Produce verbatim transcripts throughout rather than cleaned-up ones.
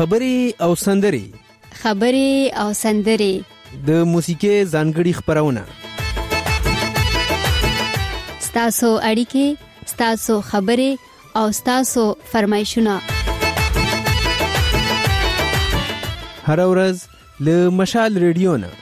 خبري او سندري خبري او سندري د موسیقي ځانګړي خبرونه ستاسو اړیکې ستاسو خبري او ستاسو فرمایشونه هر ورځ له مشال ریډیو نه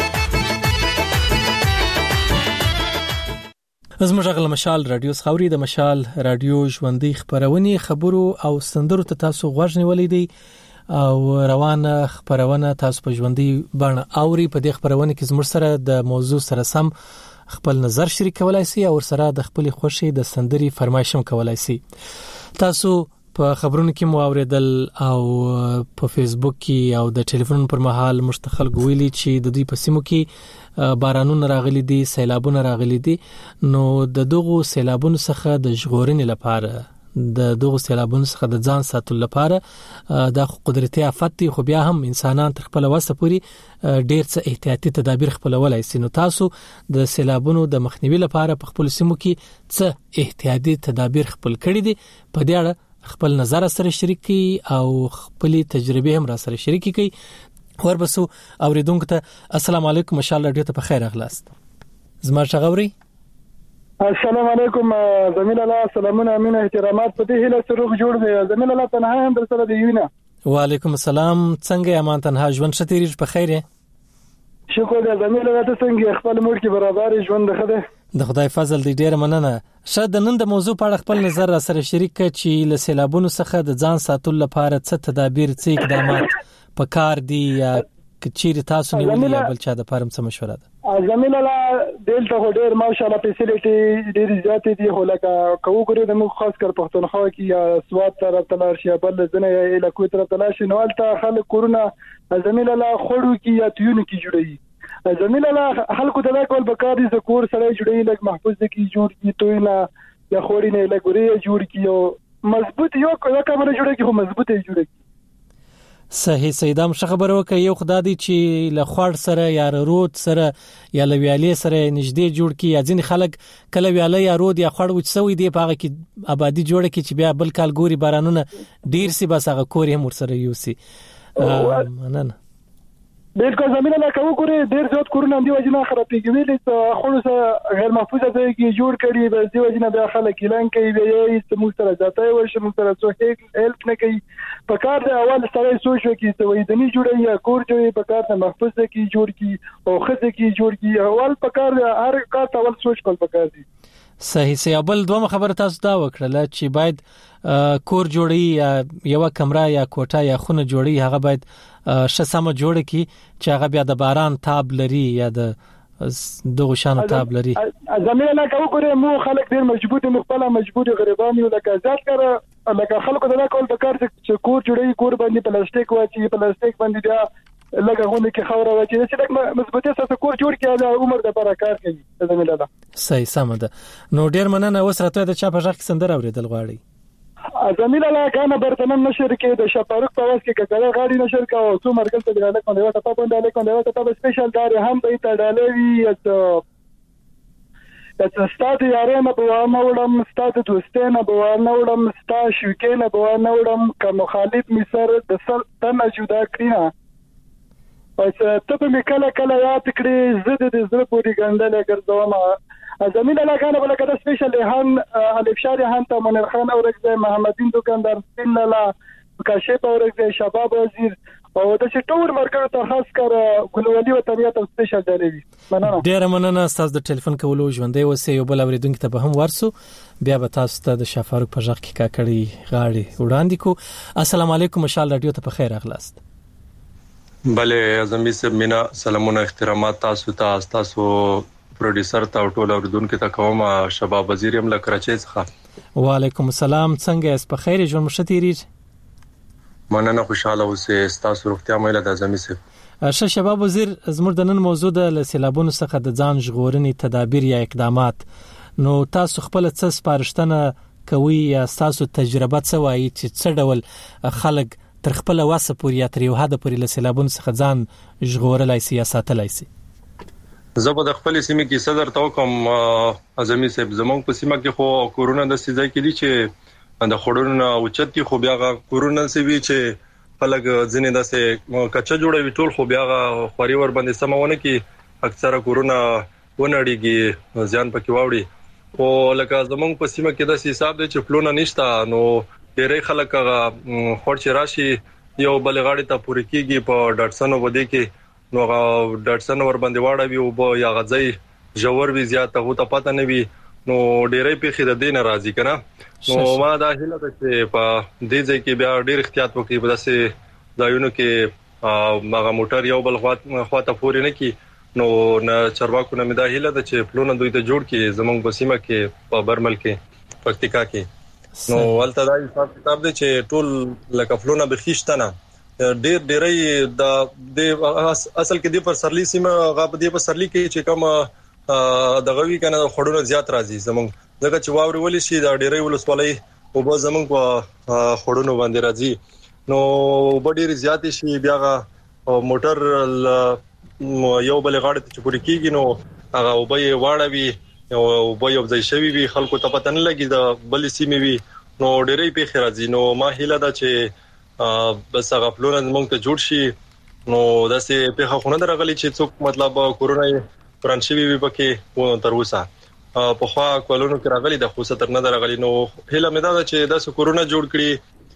از مشغل مشال رادیو خوري د مشال رادیو ژوندۍ خبرونه خبرو او سندرو ته تاسو غوږ نیولې دي او روانه خبرونه تاسو په ژوندۍ باندې اوري په دې خبرونه کې زموږ سره د موضوع سره سم خپل نظر شریک کولای شي او سره د خپل خوشي د سندري فرمایشم کولای شي. تاسو په خبرونو کې مو اوریدل او په فیسبوک کې او د ټلیفون پر مهال مشتخل ګویلی چې د دوی په سیمو کې بارانونه راغلي دي، سیلابونه راغلي دي، نو د دغو سیلابونو څخه د ژغورنې لپاره د دغو سیلابونو څخه د ځان ساتلو لپاره د قدرتي آفت دي، خو بیا هم انسانان تر خپل وسه پوري ډېر څه احتیاطي تدابیر خپلولای شي. نو تاسو د سیلابونو د مخنیوي لپاره په خپل سیمو کې څه احتیاطي تدابیر خپل کړی دي؟ په دې اړه خپل نظر سره شریک کی او خپل تجربه هم را سره شریک کی. وربسو اوریدونکو ته السلام علیکم، مشال رادیو ته په خیر اغلاست. زما شغوري السلام علیکم زميل الله، سلامونه امين احترامات په دې هله سره جوړ دی. زميل الله تنها هم در سره دی وینا. وعلیکم السلام، څنګه امان تنها ژوند شتیری په خیره؟ شکر دی زميل الله، ته څنګه خپل مور کې برابر ژوند خده؟ د خدای فضل دی ډیر مننه. شاید نن د موضوع په اړه خپل نظر را سره شریک کړئ چې له سیلابونو څخه د ځان ساتلو لپاره څه تدابیر څه اقدامات په کار دي یا کچیر تاسو نیولې یا بل چا د پرم څه مشوره ده؟ زميل الله دلته ډېر ماشاءالله فیسیلیټي ډېر زیاتې دي، خو لکه کوو ګورې د موږ خاص کر پښتونخوا کې یا سواد طرف تلار شي بل ځنه یا الکوي طرف تلار شي، نو البته خلک کورونه زميل الله خړو کې یا تیونو کې جوړي. زميل الله خلکو ته دا کول بکار دي چې کور سره جوړي لکه محفوظ دي جوړ کی توینه یا خوري نه لګوري جوړ کی او مضبوط یو کله کمره جوړي کی خو مضبوطه جوړي. صحیح سیدام خبر وکي یو خدای دی چې له خور سره یا رود سره یا لویالي سره نږدې جوړ کی، یا ځین خلک کله ویالي یا رود یا خور وچ سوی دی په هغه کې آبادی جوړ کی چې بیا بل کال ګوري بارانونه ډیر سي بس هغه کور هم ور سره یوسي. مننه. بالکل زميل الله کوو ګورې ډېر زیات کورونه دی وجنه خرابېږي ویلې ته خو غیر محفوظه ځای کې جوړ کړي به دی وجنه بیا خلک اعلان کوي به یې موږ سره ځاتای ورشه موږ سره څو هیلپ نه کوي. په کار د اول سره سوچ وکړي ته وې دني جوړي یا کور جوړي په کار د محفوظ کې جوړ کی او خزه کې جوړ کی اول په کار هر کار اول سوچ کول پکار دي. صحیح سی بل دوه خبره تاسو دا وکړه چې باید کور جوړي یا یو کمره یا کوټه یا خونه جوړي هغه باید شسمه جوړ کی چې هغه بیا د باران تاب لري یا د دغه شان تاب لري. زميل الله کوو ګره مو خلک ډیر مجبور دي، مخبله مجبور غریبان یو لکه ځات کړه لکه خلکو دا کول د کار چې کور جوړي کور باندې پلاستیک واچي پلاستیک باندې بیا لکه غونډه کې خوره واچي چې لکه مثبتي سره کور جوړ کړي دا عمر د برکات کوي. زميل الله صحیح سم ده. نو ډیر مننه وسره ته د چا په ځخ سندر اوریدل غواړي. زميل الله کنه برتمن نشر کې د شپارک په واس کې کله غاړي نشر کا او څو مرکز ته ډاله کوي وته په باندې ډاله کوي وته په سپیشل دار هم به ته ډاله وی ته ته ستاسو یاره نه بوانه وړم ستاسو دوستانه بوانه وړم ستاسو شوکینه بوانه وړم که مخالف می سر د سر تنه جدا کړینا پس ته په کله کله یاد کړې زده د زړه پوری ګندل ګرځوم. زميل الله کنه بل کده سپیشل هان الفشار هان ته منیر خان اورګزه محمدین دکاندار سپین الله کاشف اورګزه شباب وزیر او د شټور مرکز ته خاص کر ګلولي او طبيعت سپیشل دی. مننه. ډیر مننه تاسو د ټلیفون کولو ژوندې وسه یو بل اوریدونکو ته به هم ورسو بیا به تاسو ته د شفاروق په ځخ کې کا کړی غاړي وړاندې کو. السلام علیکم، مشال رادیو ته په خیر اغلاست. بله اعظمي صاحب مینا سلامونه احترامات تاسو ته تاسو پروډوسر ته ټول اوریدونکو ته کوم شباب وزیر هم لکراچي څخه. وعلیکم السلام، څنګه اس په خیر ژوند مشتيری؟ مننه خوشاله اوسه تاسو روغتیا مېله د اعظمي صاحب. شه شباب وزیر زموږ د نن موضوع د سیلابونو څخه د ځان ژغورنې تدابیر یا اقدامات، نو تاسو خپل څه سپارښتنه کوي یا تاسو تجربه څه وایي چې څه ډول خلک تر خپل واسه پورې یا تر یو حد پورې له سیلابونو څخه ځان ژغورلای شي یا ساتلای شي؟ زه په خپل سیمه کې صدر تو کوم اعظمي صاحب زموږ په سیمه کې خو کورونا د سيزای کې دي چې د خړونو اوچت کې خو بیا کورونا سی وی چې خلک ځینې داسې کچا جوړوي ټول خو بیا خوري ور باندې سمونه کې اکثره کورونا ونړيږي ځان پکې واوړي او لکه زمونږ په سیمه کې د حساب د چپلونه نشته نو ډېرې خلک خورچ راشي یو بلغاړي ته پوری کیږي په ډاټسن ودی کې نو ډاټسن ور باندې واړوي او به یا غځي جوړ وی زیاته هو ته پته نه وي نو ډېرې په خیر دین راضي کنه نو ما دا هیله ده چې په دې ځای کې بیا ډېر احتیاط وکړي په داسې ځایونو کې ماغه موټر یو بل خواته پوري نه کی نو نه چرواکو نه مدا هیله ده چې پلونه دوی ته جوړ کړي زمونږ بسیمه کې په برمل کې پکتیکا کې نو ولته دا حساب کتاب دی چې ټول لکه پلونه بخښته نه ډېر ډېرې د اصل کې د پر سرلی سیمه غاب دی په سرلی کې چې کوم دغه وی کنه خړونه زیات راځي زمونږ دغه چې واوري ولې شي دا ډېرې ولسوالۍ او به زمونږ په خړونو باندې راځي نو ډېر زیات شي بیا موټر یو بل غاړه ته پوری کیږي نو هغه وبې واړوي او وبې یو ځای شوی وي خلکو ته پته نه لګي دا بل سیمه وي نو ډېرې په خیر راځي نو ما هیله ده چې بس هغه پلونه موږ ته جوړ شي نو داسې په خونه درغلي چې څوک مطلب کورونا فرانشي وي پکې تر اوسه په خوا کولونو کې راغلي د خو ستر نه درغلي نو هله مې دا چې د کورونا جوړ کړي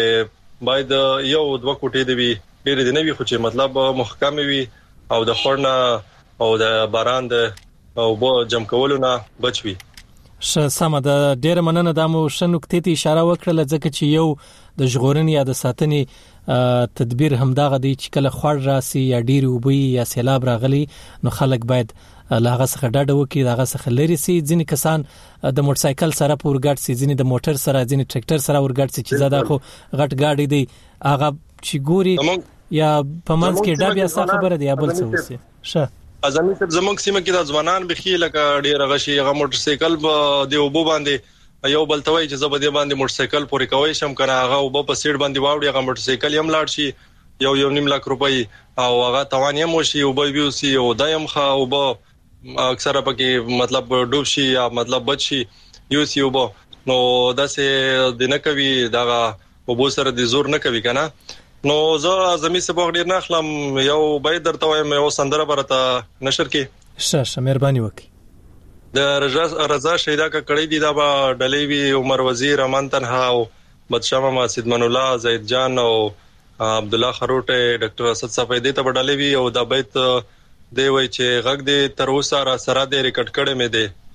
چې باید یو دوه کوټې دی ډېر دي نه وي خو چې مطلب محکم وي او د خورنا او د باران د او بو جمع کولو نه بچوي ش سم د ډېر مننه د مو شنوکتې ته اشاره وکړه ځکه چې یو د ژغورنې یا د ساتنې تدبیر همداغه دی چې کله خور راسي یا ډېر وبوي یا سیلاب راغلي نو خلک باید لاغه څخه ډډه وکړي داغه څخه لري سي ځینې کسان د موټر سایکل سره پورګړ سي ځینې د موټر سره ځینې ټریکټر سره ورګړ سي چې زدا خو غټ گاډي دی هغه چې ګوري یا پمنځ کې ډب یا څه خبره دی بل څه وسی شه ازمي چې زمونږ سیمه کې د ځوانان بخي لکه ډېر غشي هغه موټر سایکل دی وبو باندې یو بل توي چې زبدي باندې موټر سایکل پورې کوي شم کنه هغه وبو په سیټ باندې واوړي هغه موټر سایکل یم لاړ شي یو یو نیم لک روپۍ او هغه توان یې مو شي او به ویو سي او دایم خا او به اکثره پکې مطلب ډوب شي یا مطلب بچ شي یو سی وبو نو داسې د نه کوي دا وبو سره د زور نه کوي کنه نو زه زمي سبا ډیر نه خلم یو به درته وایم یو سندره برته نشر کې شه مهرباني وکي د رضا رضا شهدا کا کړي دي دا ډلې وی عمر وزیر امن تنها او بدشاه مسجد من الله زید جان او عبد الله خروټه ډاکټر اسد صفای دي ته ډلې وی او د بیت دی وای چې غږ دې تر اوسه را سره دې ریکارډ کړي مې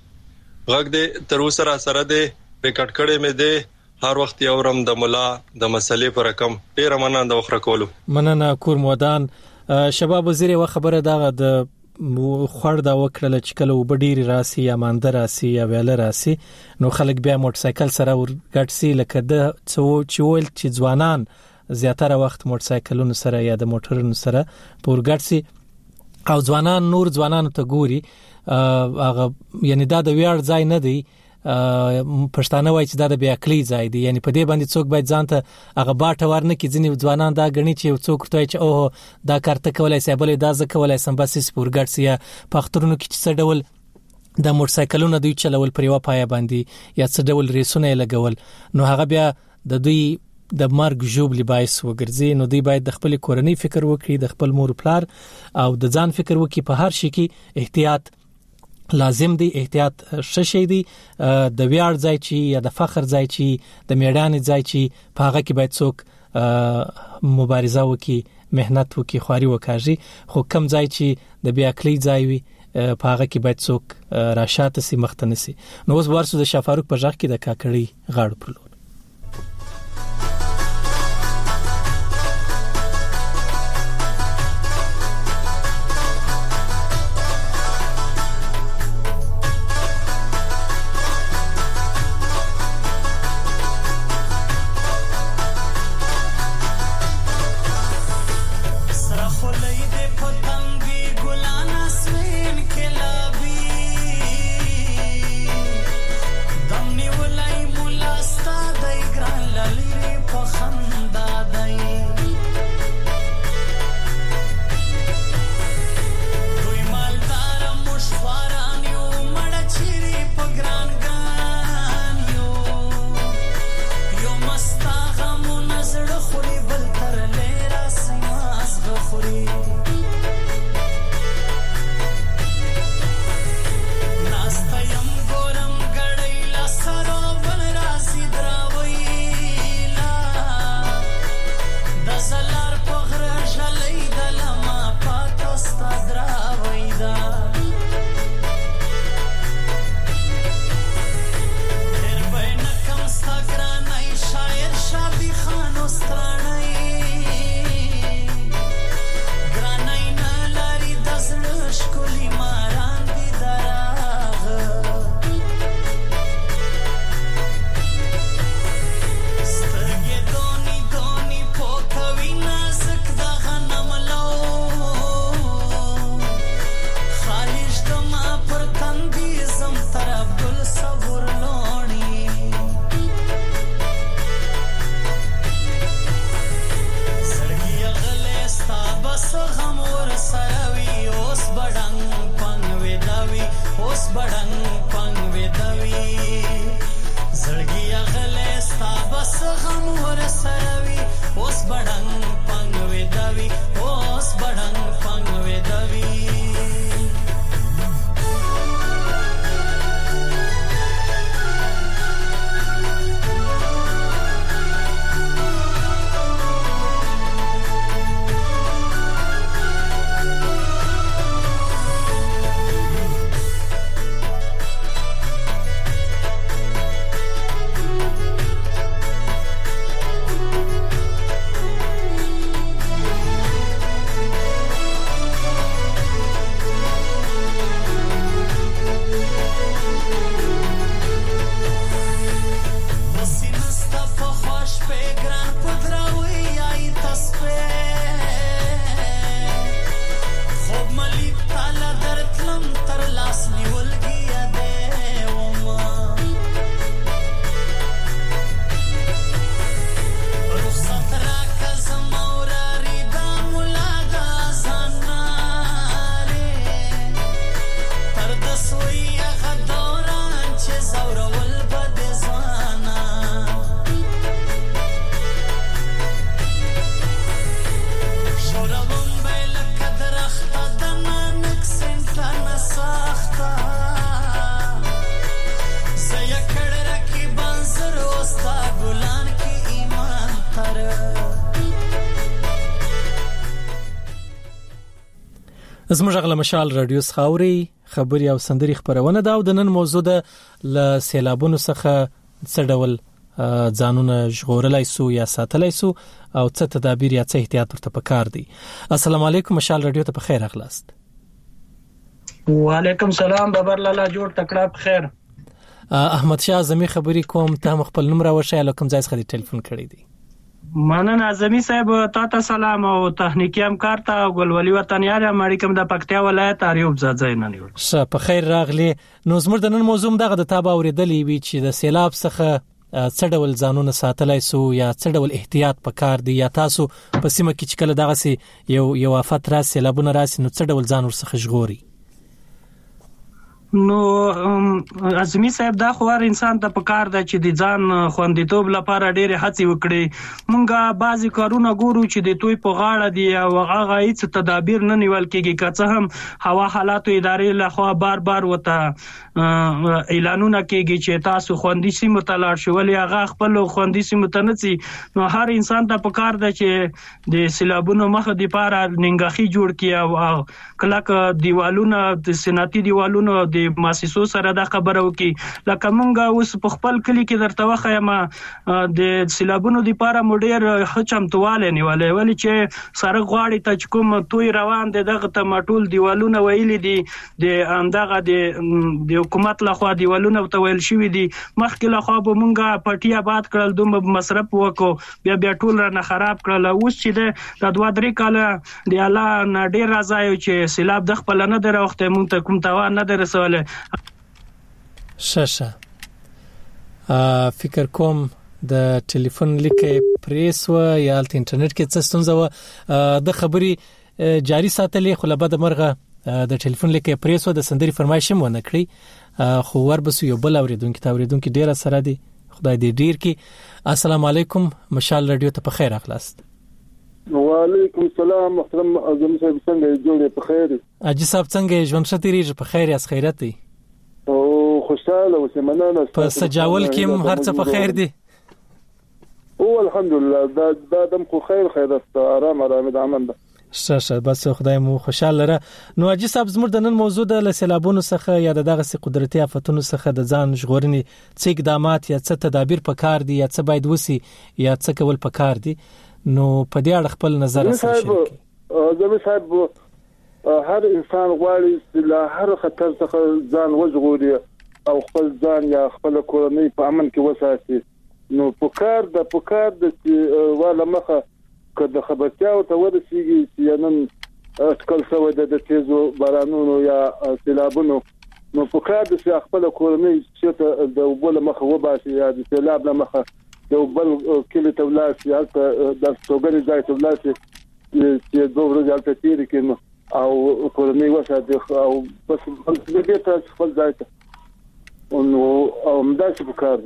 دي غږ دې تر اوسه را سره دې ریکارډ کړي مې دي هر وخت یورم د مولا د مسلې پر رقم ډیر مننه د وخره کولو مننه کور مودان شباب وزیر و خبره دا د خور دا وکړه چې کله وبډيري راسي یا ماندر راسي یا ویل راسي نو خلک بیا موټر سایکل سره ورګټ سي لکه د څو چول چې ځوانان زیاتره وخت موټر سایکلونو سره یا د موټرونو سره پورګټ سي او ځوانان نور ځوانانو ته ګوري هغه یعنی دا د ویاړ ځای نه دی پښتانه وایي چې دا د بیا کلی ځای دی یعنی په دې باندې څوک باید ځانته هغه باټه ورنه کې ځینې ځوانان دا غني چې څوک ته چې اوه دا کارته کولای سي بل دا ځکه کولای سم بس سپورګټ سي په اخترونو کې څه ډول د موټر سایکلونو دوی چلول پر یو پای باندې یا څه ډول ریسونه لګول نو هغه بیا د دوی د مرګ جوړ لباس وګرځي نو دوی باید د خپل کورنۍ فکر وکړي د خپل مور پلار او د ځان فکر وکړي په هر شي کې احتیاط لازم دی احتیاط ششي دی د ویاړ ځای چی یا د فخر ځای چی د میړانې ځای چی په هغه کې باید څوک مبارزه وکړي مهنت وکړي خواري وکړي خو کم ځای چی د بیا کلی ځای وي په هغه کې باید څوک راشات سي مختنه سي نو اوس ورسو د شفاروق په ځخ کې د کاکړي غاړو پر Stop. سروي اوس بډنګ پنګ وې دوي اوس بډنګ پنګ وې دوي زموږ غل مشال رادیو خاوري خبري او سندري خبرونه دا او د نن موضوع ده ل سیلابونو څخه څه ډول ځانونه ژغورلای سو یا ساتلای سو او څه تدابیر یا څه احتیاط ورته پکار دي. السلام علیکم مشال رادیو ته بخیر اخلاست. وعلیکم سلام بابر لالا جوړ تکړه بخیر. احمد شاه زمي خبري کوم ته خپل نمبر راوښه لکه کوم ځای څخه ټلیفون کړی دی. مننه اعظمي صاحب تاسو سلام او تخنیکی همکار ته ګلولي وطنیار امریکم د پکتیا ولایت اریوب زاځای نه نیول. ښه په خیر راغلی. نو زموږ د نن موضوع دغه د تابع اوریدلې وی چې د سیلاب څخه څه ډول ځانونه ساتلای سو یا څه ډول احتیاط پکار دی یا تاسو په سیمه کې چې کله دغه سي یو یو افات را سیلابونه راسي نو څه ډول ځان ورڅخه ژغوري. نو اعظمي صاحب دا خو هر انسان ته پکار دی چې د ځان خوندیتوب لپاره ډېر هڅې وکړي. مونږه بعضی کارونه ګورو چې د توي په غاړه دی او هغه هیڅ تدابیر نه نیول کېږي که څه هم هوا حالاتو ادارې لخوا بار بار وته اعلانونه کېږي چې تاسو خوندي سیمو ته لاړ شئ ولې هغه خپل خوندي سیمو ته نه ځي. نو هر انسان ته پکار دی چې د سیلابونو مخه د پاره ننګاخي جوړ کړي او کله دیوالونه د صنعتي دیوالونو د مؤسسو سره دا خبره وکي لکه مونږه اوس په خپل کلی کې درته وخایم د سیلابونو د پاره موډیر حچم تواله نیولې ولې چې سره غواړي ته کوم توي روان دي دغه ټماټول دیوالونه ویلې دي د اندغه د حکومت لخوا دیوالونه تویل شوی دي مخکې لخوا به مونږه پټي آباد کړل دوم مصرف وکړو بیا بیا ټول را خراب کړل اوس چې د دوه درې کاله دی الله نډیر راځي چې سیلاب د خپل نه دروخته مونږ ته کوم توان نه درسول. شاشه فکر کوم د ټلیفون لیکه پریسو یا د انټرنیټ کې څه ستونزه و د خبري جاری ساتلې خو لبا د مرغه د ټلیفون لیکه پریسو د سندري فرمایش مو نه کړی خو وربسو یو بل اوریدونکو ته اوریدونکو ډیره سره دي خدای دې ډیر کې. السلام علیکم مشال رادیو ته په خیر اخلاست. وعلیکم السلام محترم اعظم صاحب څنګه جوړې په خیر؟ اجي صاحب څنګه ژوند شتيري په خیر اس خیرت دی او خوشاله او سمنانه په سجاول کې هر څه په خیر دی او الحمدلله دا دا دم خو خیر خیرت آرام آرام د امن ده. شاشه بس خدای مو خوشاله لره. نو اجي صاحب زموږ د نن موضوع د سیلابونو څخه یا دغه سي قدرتي آفتونو څخه د ځان ژغورنې څه اقدامات یا څه تدابیر پکار دي یا څه باید وسی یا څه کول پکار دي نو په دې اړه خپل نظر سره شریک. زمي صاحب هر انسان غواړي چې له هر خطر څخه ځان وژغوري او خپل ځان یا خپل کورنۍ په امن کې وساتي. نو پکار د پکار د چې والا مخه کله خبرتیا او ته ورسیږي چې نن اټکل شوی د تیزو بارانونو یا سیلابونو نو پکار د چې خپل کورنۍ چې د وبله مخه وباسي یا د سیلاب مخه د وبل کلی ته ولاسي هلته د توګنې ځای ته ولاسي چې دوه ورځې هلته تیرې کړي او کورنۍ وساتي او بس د دې ته خپل ځای ته نو او همداسې پکار ده.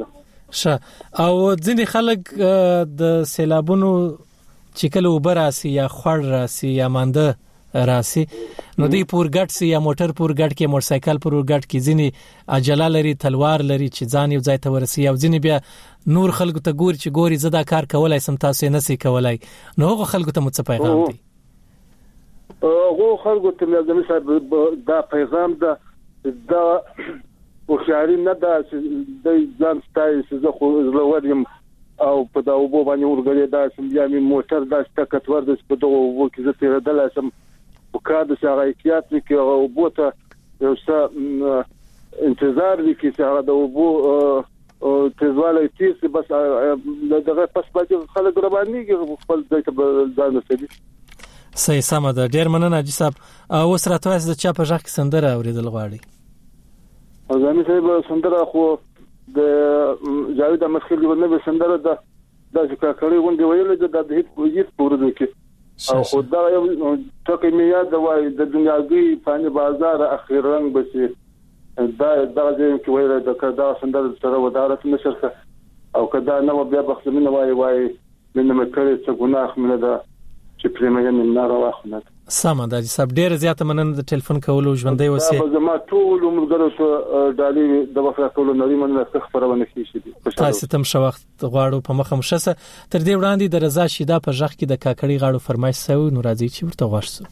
ښه. او ځینې خلک د سیلابونو چې کله وبراسي یا خړ راسي یا مانده راسي نو دی پورګټ سي یا موټر پورګټ کې موټر سایکل پورګټ کې ځینې اجلا لري تلوار لري چې ځان یو ځای ته ورسي او ځینې بیا نور خلکو ته ګور چې ګوري زدا کار کولای سم تاسو نه سي کولای نو هغه خلکو ته مڅ پیغام دی. هغه خلکو ته د مثال دا پیغام دا دا وخیاري نه دا د ځان ستای چې زه خو زلورم او په دا وبو باندې ورګړې دا سم بیا می موټر دا ستکت ور د په دغه وبو کې زه تیرېدل سم وکړه چې هغه احتیاط وکړي او وبو ته یو څه انتظار وکړي چې هغه د وبو تیزواله تیز بس دغه پس باندې خلک روانيږي خپل ځای ته ځان رسېږي. صحیح سم ده. ډیر مننه حاجی صاحب. اوس راته وایي چې چا په ځخ کې سندره اوریدل غواړي. او زمي صاحب سندره خو د جاوید مخکلي ونه به سندره ده د ځکاکړې غونډې ویل د د هیڅ هیڅ پورده کې او خدا یو ټکي مې یاد وای د دنیاګي فانی بازار اخیر رنگ بسي دا دا چې ویل د کدا سندره سره ودارت نشرته او کدا نو بیا بخښنه وای وای من مکرې څه ګناه منه ده چې پرېمه یې نه راوخنه. سم ده حاجی صاحب. ډیر زیاته مننه د ټلیفون کولو ژوندۍ وسی. زما ټول عمرګرو ته ډالي د وفا کولو نړۍ مننه خبرونه کیږي. تاسو تم شو وخت غواړو په مخه مشسه تر دې وړاندې د رضا شیدا په ځخ کې د کاکړی غاړو فرمایش سو نو راځي چې ورته غوښسو.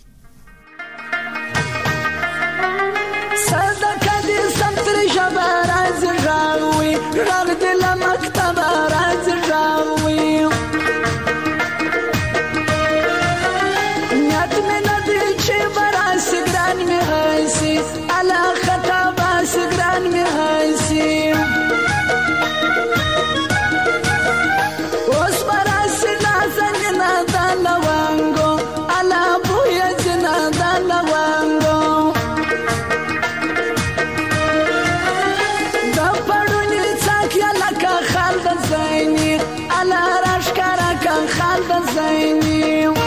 صدقه دې سنتر شبر از راوي راغ دل مکتب راز راوي على خطاب سجران مهايسي واصبر السنا سننا دالوانغو على بويا جنا دالوانغو دبروني تاك يلا كخالد زيني على راشكارا كخالد زيني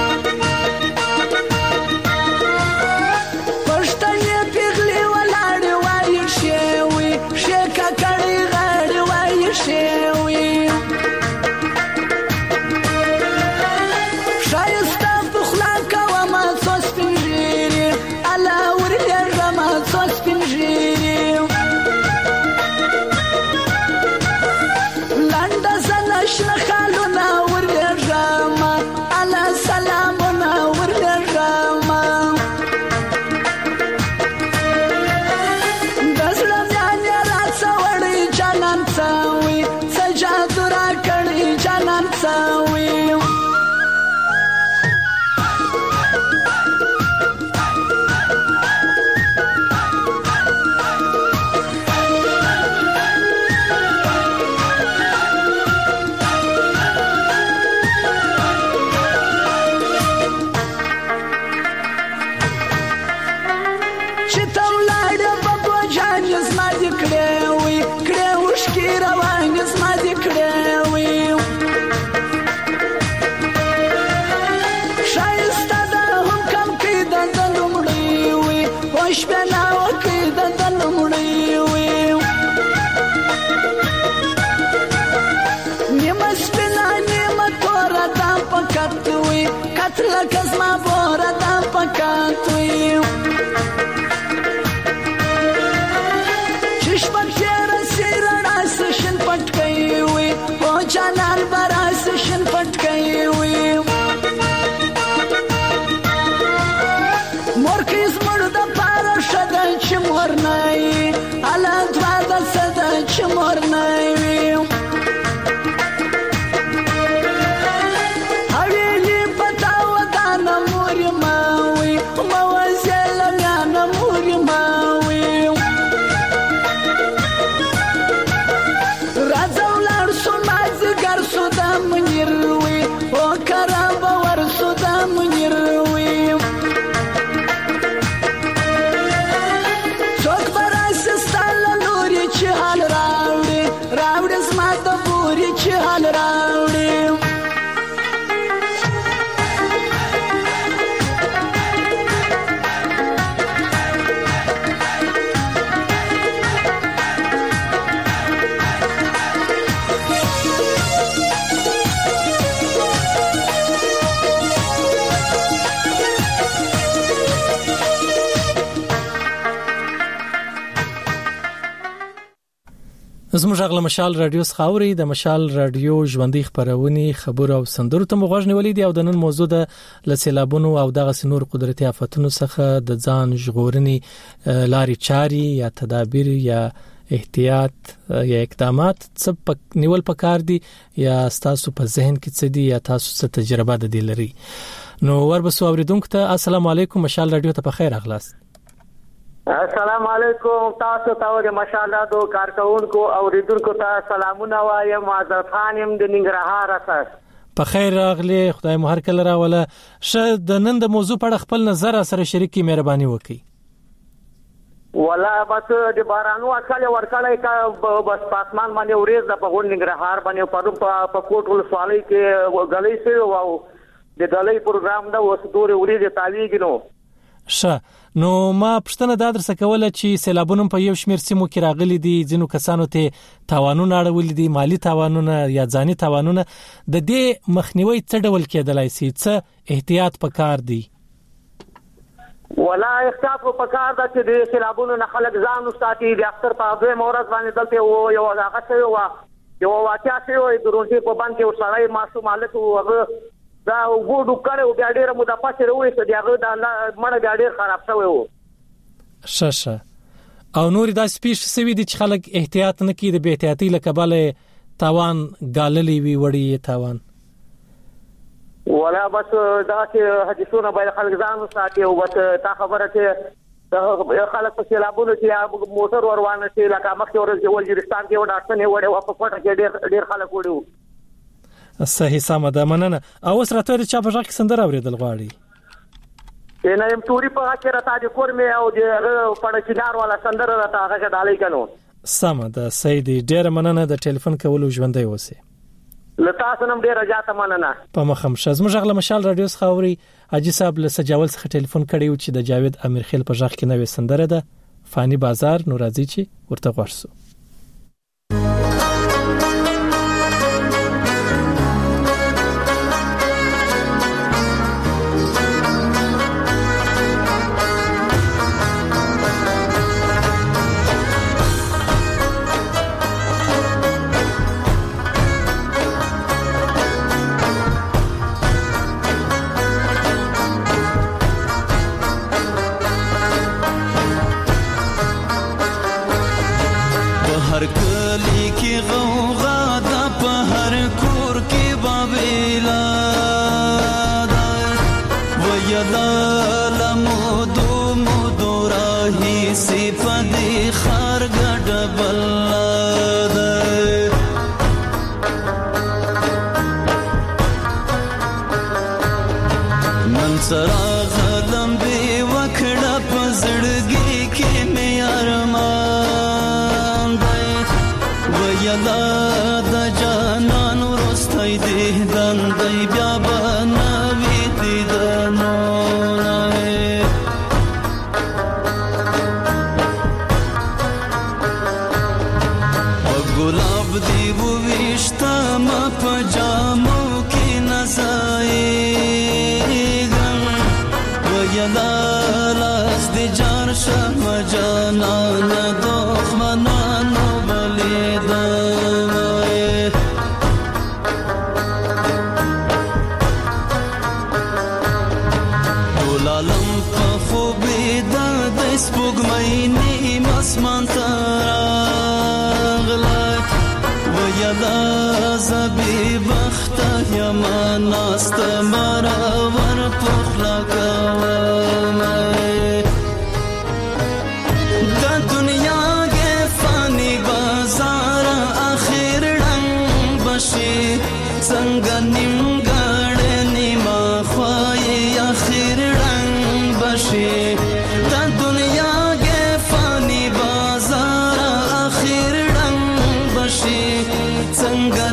لکه زما بوره دا پکاتوي چشمک تیر سیرنا سشن پټکي وي او جانان برا سشن پټکي وي مورکیز مړ د پاره شد چې مور نه الا دوا د صد چې مور نه وي زموږ غل مشال رادیو خاوري د مشال رادیو ژوندۍ خبرونه خبر او سندرو ته مغوښ نیولې دي او د نن موضوع د لسیلابونو او دغه سنور قدرتي آفتونو څخه د ځان ژغورنې لارې چاري یا تدابیر یا احتیاط یا اقدامات څه په نیول پکار دي یا تاسو په ذهن کې څه دي یا تاسو څه تجربه ده دي لري. نو وربسو اوریدونکو ته السلام علیکم مشال رادیو ته په خیر اغلاس. السلام علیکم تاسو ته د مشالاتو کارکونکو او ریډونکو ته سلامونه وایم. معذرت خان يم د ننګرهار اساس. په خیر راغلی خدای مو هر کله راوله. ش د نن د موضوع په خپل نظر سره شریکي مهرباني وکړي. ولا بس د بارانو اکل ورکړای کا بس پاسمان باندې ورېز د په ګون ننګرهار باندې په په کوټ ولسوالۍ کې غلې سي او د غلې پروګرام دا اوس دورې ورېز تاویږي نو. ښه نو ما پښتنه دا درسه کوله چې سیلابونو په یو شمېر سیمو کې راغلي دي ځینو کسانو ته تاوانونه اړولي دي مالی تاوانونه یا ځاني تاوانونه د دې مخنیوي څه ډول کېدلای شي څه احتیاط پکار دی؟ ولا احتیاط پکار دا چې د سیلابونو نه خلک ځان وساتي د اختر په دوه مورز باندې دلته یو هغه څه یو یو واقعیا څه یو د روزي په باندې یو سړی معصوم مالک هغه دا وګړو کړو بیا ډیره موده پاتې وروي چې هغه د مړ بیا ډیر خراب شوی وو. شاشه او نور د سپیش سوي دي چې خلک احتیاط نه کوي د بے احتیاطي لکباله تاوان غاللی وی وړي تاوان. ولا بس دا چې حدیثونه باید خلک ځان وساتي او بس تا خبره چې خلک په سیلابونو کې موټر ور روان شي لکه مخکې ورځ ولجرستان کې وډاټنه وړي او په پټه کې ډیر ډیر خلک وړي. صحیح سم ده مننه. او اوس راته د چا په ځکه سندره اوریدل غواړي نه يم توري په اخر راته د کور مې او د پړکینار والا سندره راته هغه ډالۍ کنو. سم ده سیدی ډیر مننه د ټلیفون کولو ژوندۍ اوسه. لتا سنم ډیر اجازه مننه. په مخم شزم ژغله مشال رادیو خاوري حاجی صاحب له سجاول څخه ټلیفون کړیو چې د جاوید امیر خیل په ځکه کې نوې سندره ده فانی بازار نو راځي چې ورته ورسو.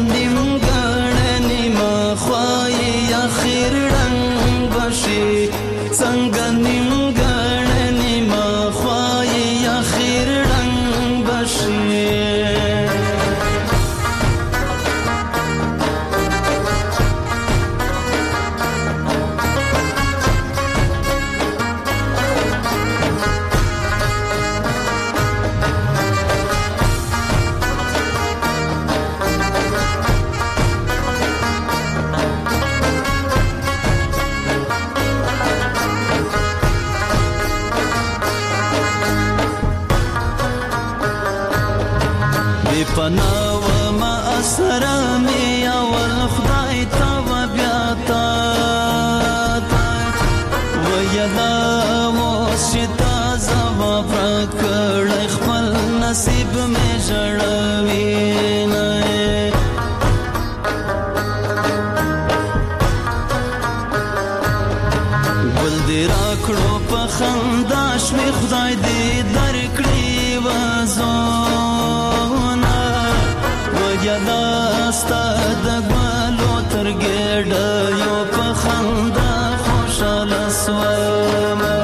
څنګه نیم غړنی ما خوای اخر رنگ بشي پناو ما اسره می اول خدای تا بیا تا و یلا وشتا زما فکر خپل نصیب می جوړوي نه ګل دې راکړو په خندا شمې خدای دې درکړي وزونه وجدا ستاد ګلو تر ګډه یو په خندا خوشاله سومه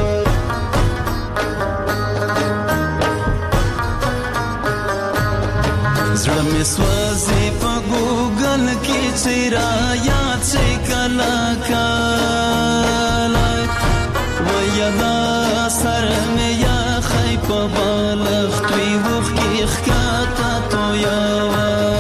زړه مې سوځي په ګوګل کې چې را یاد شي کله کله ویدا سر مې یا خی په بالښت وي وخ کې ښکاته تویوه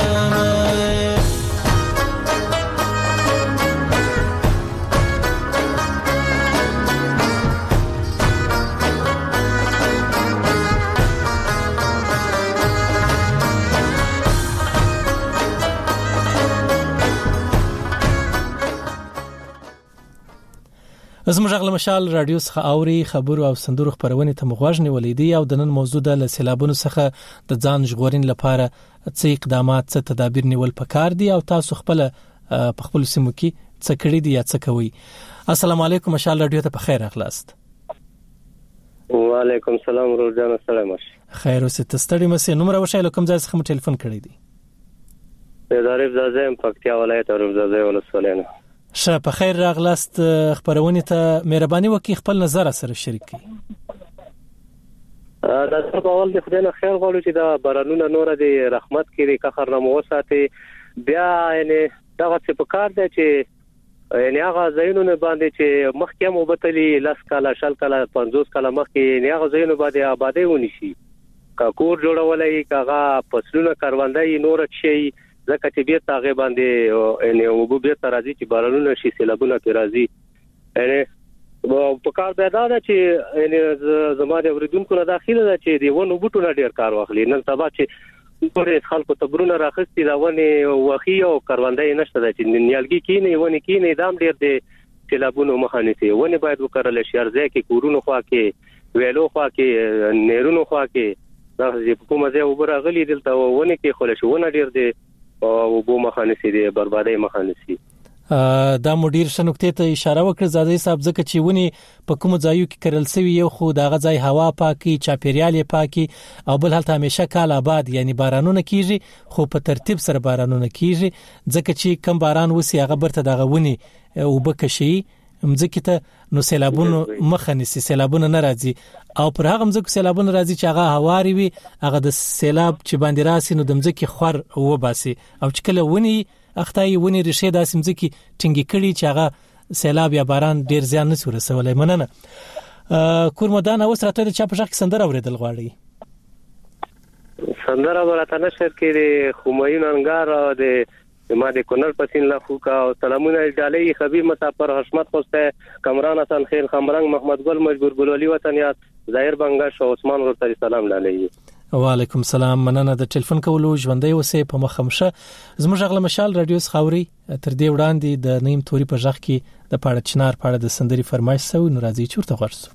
زموږ غل مشال رادیو څخه اوري خبرو او سندرو خبرونه ته مغوښنه ولیدي او د نن موضوع د سیلابونو څخه د ځان ژغورین لپاره څه اقدامات څه تدابیر نیول پکار دي او تاسو خپل په خپل سیمو کې څه کړی دي یا څه کوي. السلام علیکم مشال رادیو ته په خیر اخلاست. وعلیکم السلام روزانه السلام خیر اوسه تستړی مې نمبر وشایله کوم ځای څخه ټلیفون کړی دی. ظریف زازم پکتیا ولایت او زازه ولسوالینه. شه په خیر راغلاست. خبرونه ته مهرباني وکړئ خپل نظر سره شریک کړئ. دا څه په اول د خدای نه خیر غواړو چې دا بارانونه نور د رحمت کې د کخر نمو ساتي بیا یعنی دا څه په کار دی چې یعنی هغه ځایونه باندې چې مخکې مو بتلی لاس کاله شل کاله پنځوس کاله مخکې یعنی هغه ځایونه باندې آبادی ونی شي کا کور جوړولای کاغه فصلونه کاروندای نور شي ځکه چې بیا تاغه باندې یعنی وګو بیا راځي چې بارانونه شي سیلابونه کې راځي یعنی په کار به دا چې یعنی زموږ اوریدونکو نه داخله ده چې دی ونه بوټونه ډیر کار واخلي نن سبا چې پرې خلکو تبرونه راخستي دا ونه وخی او کاروندای نشته چې نیالګي کینې ونه کینې دام ډیر دی سیلابونو مخانيسي ونه باید وکړل شي ارزه کې کورونو خوا کې ویلو خوا کې نیرونو خوا کې دا چې کومه ځای وبرغلي دلته ونه کې خل شي ونه ډیر دی او بو مخانيسي دی بربادي مخانيسي. دا مدیر شنوکته ته اشاره وکړه زادي صاحب ځکه چې ونی په کوم ځایو کې کرل سوي یو خو دا غځای هوا پاکي چاپیریال پاکي او بل هلته همیشه کال آباد یعنی بارانونه کیږي خو په ترتیب سره بارانونه کیږي ځکه چې کم باران وسی هغه برته دغه ونی او بکشي مځکه ته نو سیلابونو مخه نسی سیلابونه ناراضي او پر هغه مځکه سیلابونه راځي چې هغه هواري وي هغه د سیلاب چې باندې راسي نو د مځکه خور و باسي او چې کله ونی اختای ونی رشه د سیمځکی ټینګی کړي چې هغه سیلاب یا باران ډیر زیان نه سورسولای مننه. کورمدان اوس راته د چا په ځخ سندره اوریدل غواړي سندره ورته نشر کړي خمینون انګار او د ما د کونړ پسین لا خو کا سلامونه ډالۍ خبيب مسافر حشمت خوسته کمران حسن خیل خمرنګ محمد ګل مجبور ګلولي وطنیات ظاهر بنگاش او عثمان ورته سلام ډالۍ. وعلیکم السلام مننه د ټلیفون کولو ژوندۍ وسه په مخمشه زموږ غل مشال رادیو خاوري تر دې وړاندې د نیم توري په ځخ کې د پاړه چنار پاړه د سندري فرمایش سو ناراضي چورته غرسو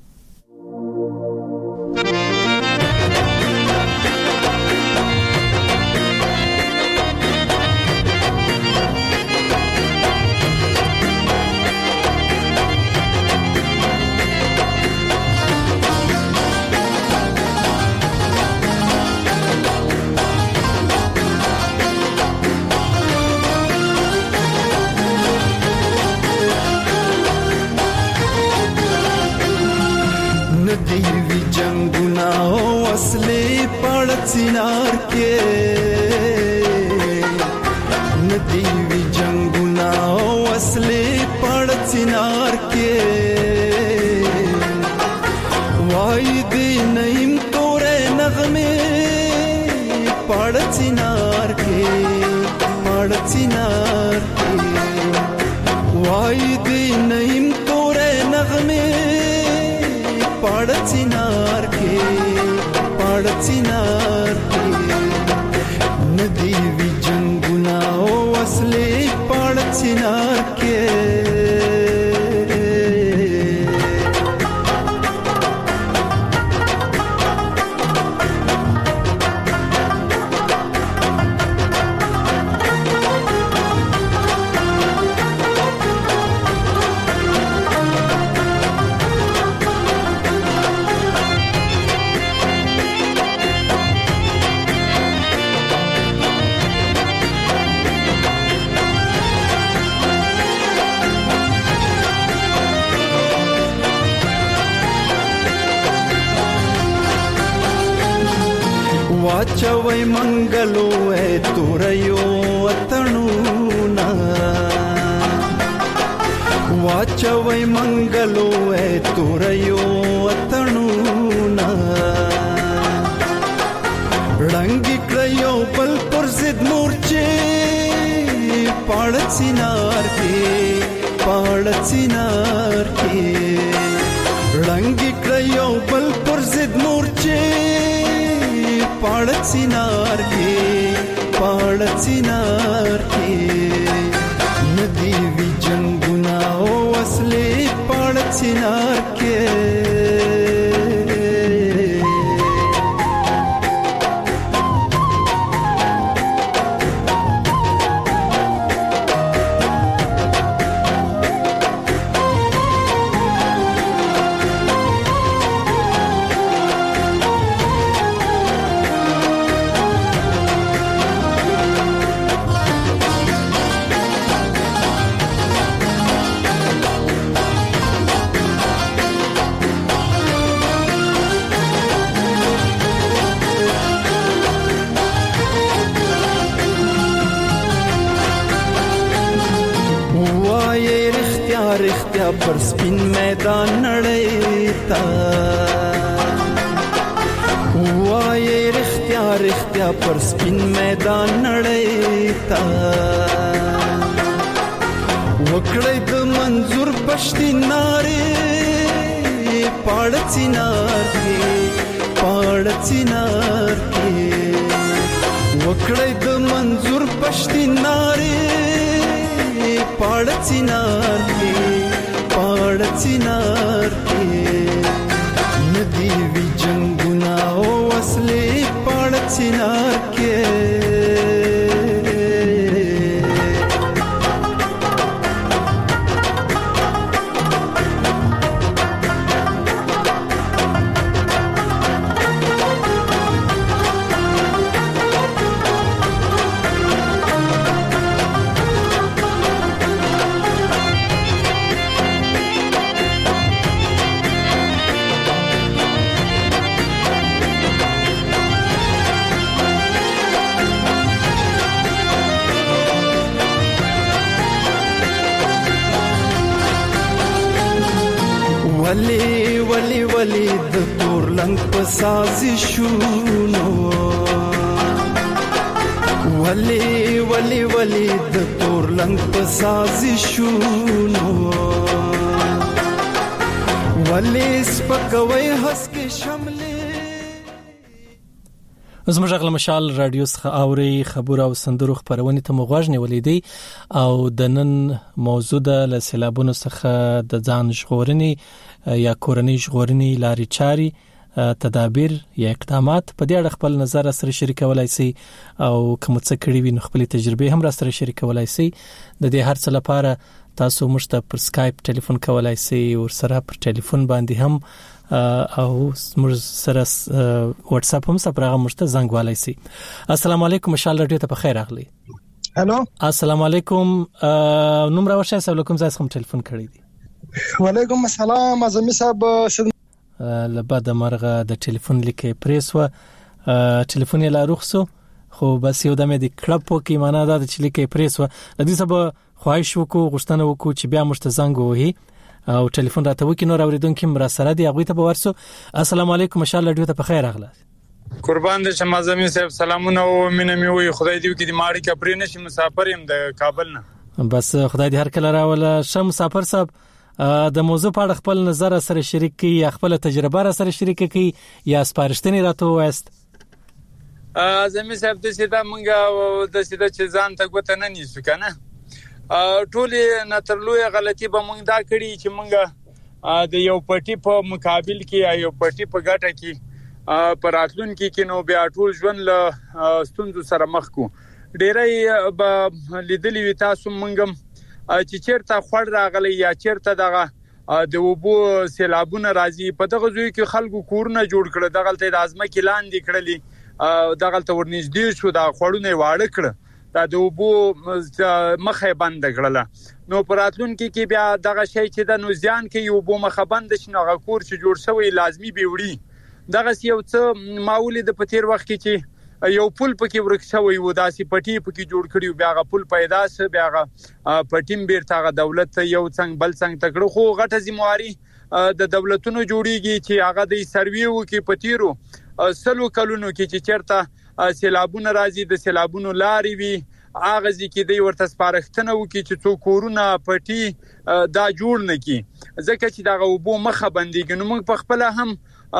चिनार के नदी भी जंगुना असले पड़ चिनार के वायदे नईम तोरे नगमे पड़ चिनार के पड़ चिनार के वायदे नईम तोरे नगमे पड़ चिनार के पड़ चिनार کې واچوي منګلو اے توريو اتنونا واچوي منګلو اے توريو اتنونا رنگ کړیو بل پر زد مورچه پاړ سینار کې پاړ سینار کې رنگ کړیو بل پر زد مورچه پاړ سینار کې پاړ سینار کې ندی وی جنگنا او اصلي پاړ سینار کې پر سپین میدان نړیتا وای رښتیا رښتیا پر سپین میدان نړیتا وکړې د منظور پښتین نارې پاړ چینار کې پاړ چینار کې وکړې د منظور پښتین نارې پاړ چینار کې پاړ چینار کې ندی وی جنگنا او اصلي پاړ چینار کې ولی ولی ولی د تور لنګ په سازشونو ولی ولی ولی د تور لنګ په سازشونو ولی سپکوي هس کې شملې زموږ غل مشال رادیو څخه اوري خبر او سندرو خبرونه ته مغواژ نیولې دي او د نن موضوع د سیلابونو څخه د ځان ژغورنې یا کورنۍ ژغورنې لارې چاري تدابیر یا اقدامات په دې اړه خپل نظر سره شریکولای شي او کوم څه کړي وي نو خپل تجربه هم را سره شریکولای شي د دې هر څه لپاره تاسو موږ ته پر سکایپ ټلیفون کولای شي او سره پر ټلیفون باندې هم او موږ سره واتس اپ هم سره موږ ته زنګ والای شي. السلام علیکم مشال رادیو ته په خیر راغلی. هالو السلام علیکم نوم راوښه سلام علیکم زاس کوم ټلیفون کړی دی. وعلیکم السلام اعظمي صاحب لبا د مرغه د ټلیفون لیکه پریسو ټلیفون یې لا رخصو خو بس یو دمه د کلب کې معنا دا چې لیکه پریسو د دې سبا خواهش وکړو غوښتنه وکړو چې بیا مشته زنګ وهي او ټلیفون راته وکړي نو اوریدونکو مر سره دی هغه ته به ورسو. السلام علیکم مشال رادیو ته په خیر راغله. قربان دې شم اعظمي صاحب سلامونه او مینه مې وي خدای دې وکړي ماړي کپرې نشي مسافر يم د کابل نه بس خدای دې هر کله راوله شم مسافر صاحب د موضوع په اړه خپل نظر سره شریک کړئ یا خپل تجربه سره شریک کړئ یا سپارښتنې راته وایست. اعظمي صاحب د سیده مونږه د سیده چې ځان ته ګوت نه نیسو کنه ټولې نترلوې غلطي به موږ دا کړی چې موږ د یو پټي په مقابل کې یو پټي په ګټه کې پر اتلون کې کې نو بیا ټول ژوند له ستونزو سره مخ کو ډېرې به لیدلې وي تاسو موږ چې چیرته خړ راغلی یا چیرته دغه د وبو سیلابونه راځي په دغه ځای کې خلکو کورونه جوړ کړل دغه ته د ازمکه لاندې کړلې دغه ته ورنږدې شو د خړونه واړه کړ دا د وبو مخه بند کړل نو پراتلون کې کې بیا دغه شی چې د نوزیان کې یو وبو مخه بند شنو غکور چې جوړ شوی لازمی به وړي دغه یو څه ماولې د پتیر وخت کې چې یو پل پکې ورک شوی و داسې پټي پکې جوړ کړیو بیا غ پل پیدا س بیا غ پټیم بیرته دولت یو څنګه بل څنګه تکړه خو غټه ذمہواری د دولتونو جوړیږي چې هغه د سرویو کې پتیرو سلو کلونو کې چې چیرته سیلابونه راځي د سیلابونو لارې وي هغه ځکه د ورته سپارښتنه وکړي چې څو کورونه پټي دا جوړ نکي ځکه چې دا وبو مخه بنديږي نو موږ په خپل هم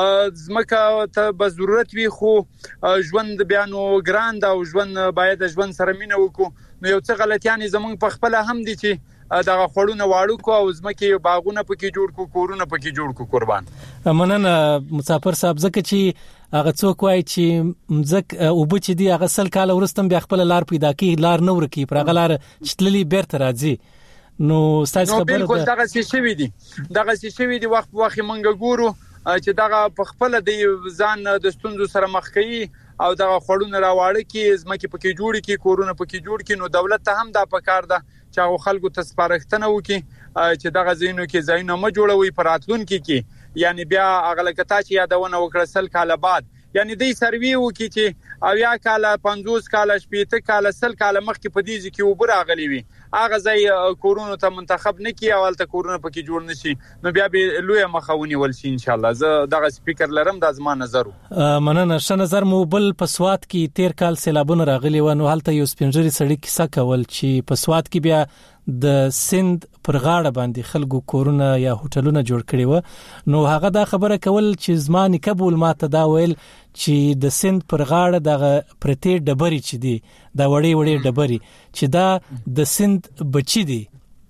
زمکه ته به ضرورت وي خو ژوند بیانو ګراند او ژوند باید ژوند سره مینه وکړو نو یو څه غلطیان زمونږ په خپل هم دي چې دغه خړونه واړو کو او زمکه باغونه پکې جوړ کو کورونه پکې جوړ کو قربان مننه مسافر صاحب زکه چې هغه څوک وای چې مزک او بچ دي هغه سل کال ورستم بیا خپل لار پیدا کی لار نور کی پر غلار چتللی بیرته راځي نو ستاسو خبره ده بالکل دغه څه شوی دي دغه څه شوی دي وخت وخت منګ ګورو چې دغه په خپل د ځان د ستونزو سره مخ کوي او دغه خړونه راواړي کې زمکه پکې جوړي کې کورونه پکې جوړ کې نو دولت ته هم دا پکار ده چې هغه خلکو ته سپارښتنه وکړي چې دغه زینو کې زینو ما جوړوي پراتلون کې کې یعنی بیا اغلکتا چې یادونه وکړه سل کال بعد یعنی د سروي وکړي چې او یا کال پنځوس کال شپږ کال سل کال مخکې په دې ځکه وبره غلي وي هغه ځای کورونو ته منتخب نه کی اول ته کورونه پکې جوړ نشي نو بیا به لوی مخاوني ول شي ان شاء الله زه دغه سپیکر لرم د ازما نظر مننه ش نظر مو بل په سواد کې تیر کال سیلابونه راغلي و نو هلته یو سپینجری سړی کیسه کول چې په سواد کې بیا د سند پر غاړه باندې خلکو کورونه یا هوټلونه جوړ کړي و نو هغه دا خبره کول چې زماني قبول ماته دا ویل چې د سند پر غاړه دغه پرتی ډبري چې دي دا وړي وړي ډبري چې دا د سند بچي دي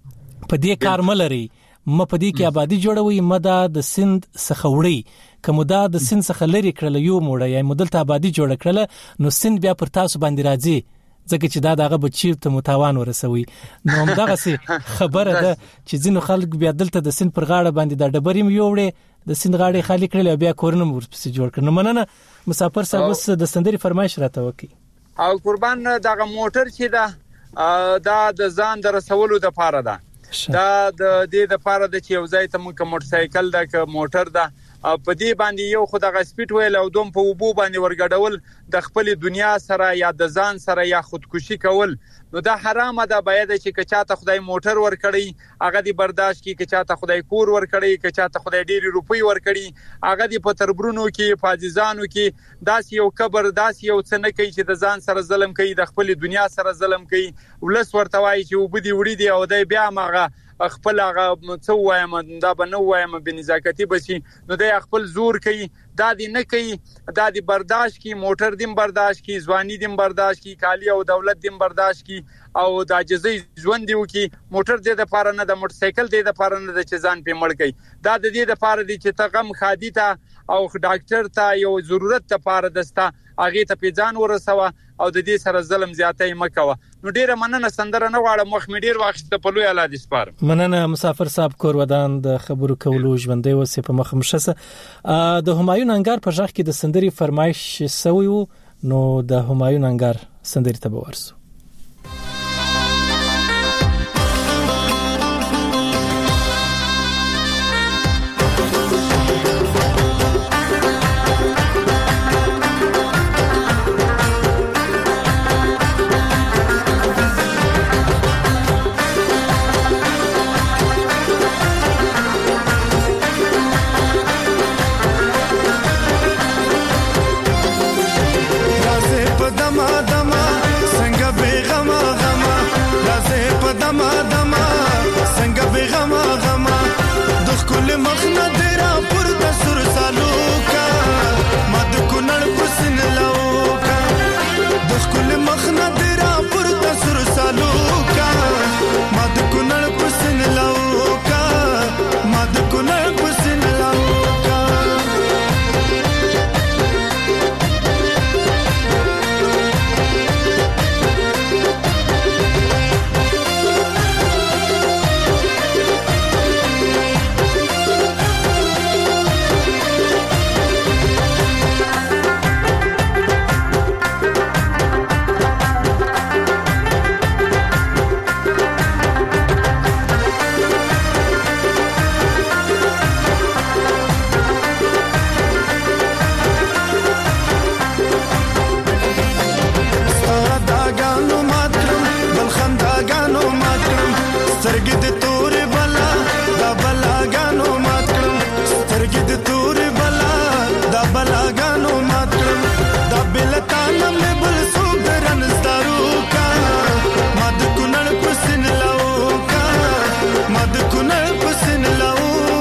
په دې کار ملري م په دې کې آبادی جوړوي مدا د سند څخه وړي کومدا د سند څخه لري کړل یو موړه یا مدل ته آبادی جوړ کړل نو سند بیا پر تاسو باندې راځي ځکه چې دا دغه بچی ته متاوان ورسوي نو هم دغه سي خبره ده چې ځینو خلک بیا دلته د سند پر غاړه باندې د ډبریم یوړي د سند غاړي خالی کړل بیا کورونه ورپسې جوړ کړل مننه مسافر صاحب وس د سندري فرمایش راته وکي او قربان دغه موټر چې دا دا د ځان در رسولو د پاره ده دا د دې د پاره د چې یو ځای ته موږ موټر سایکل دا ک موټر دا په دې باندې یو خدای سپیډ ویل او دوم په وبو باندې ورګډول د خپل دنیا سره یا د ځان سره یا خودکشي کول نو دا حرام ده باید چې کچاته خدای موټر ور کړی هغه دی برداشت کی کچاته خدای کور ور کړی کچاته خدای ډیری روپی ور کړی هغه دی په تربرونو کې فاجزانو کې داس یو کبر داس یو څنګه کوي چې د ځان سره ظلم کوي د خپل دنیا سره ظلم کوي ولس ورته وایي چې وبدي وړي دی او دای بیا ماغه خپل هغه څو وایم دا بنو وایم بنزاکتی بشي نو د خپل زور کوي دا دی نه کوي دا دی برداشت کی موټر دیم برداشت کی ځواني دیم برداشت کی کالی او دولت دیم برداشت کی او د عجزي ژوند دیو کی موټر دې د پاره نه د موټر سایکل دې د پاره نه د چزان په مړ کوي دا د دې د پاره دي چې تغم خادي ته او ډاکټر ته یو ضرورت ته پاره دستا اغه ته پیځان ورسوه او د دې سره ظلم زیاتې مکوه نو ډیره مننه سندره نه غواړم مخ می ډیر وخت په لوی اعلی د سپار مننه مسافر صاحب کور ودان د خبرو کولو ژوندې وسه په مخ مشسه د همایون انګار په ځخ کې د سندري فرمایش سوی نو د همایون انګار سندري ته ورسو دما دما څنګه د تور بلا دا بلاګانو مات کړم سترګې د تور بلا دا بلاګانو مات کړم دا بلتانه مې بل څوک درنځدارو کا ما د کونړ پسین لاو کا ما د کونړ پسین لاو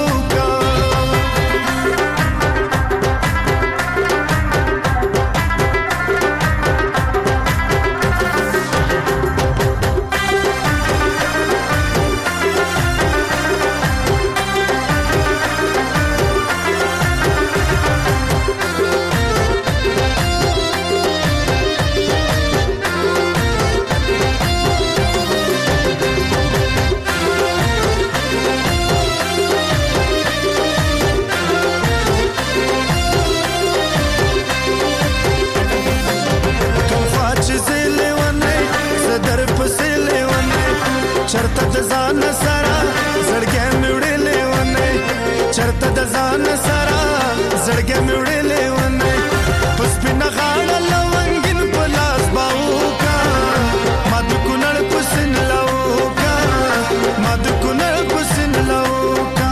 چرته د ځان سره زړګې مې وړلې ونه چرته د ځان سره زړګې مې وړلې ونه پس پنه غاړه لونګین په لاس باو کا ما د کونړ پسین لاو کا ما د کونړ پسین لاو کا